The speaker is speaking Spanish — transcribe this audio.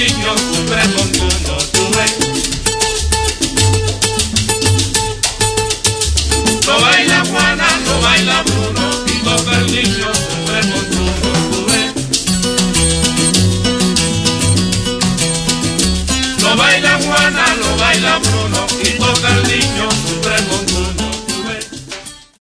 niño sufre con tu no tuve. Lo baila Juana, lo baila Bruno, y toca el niño sufre con tu no tuve. Lo baila Juana, lo baila Bruno, y toca el niño sufre con tu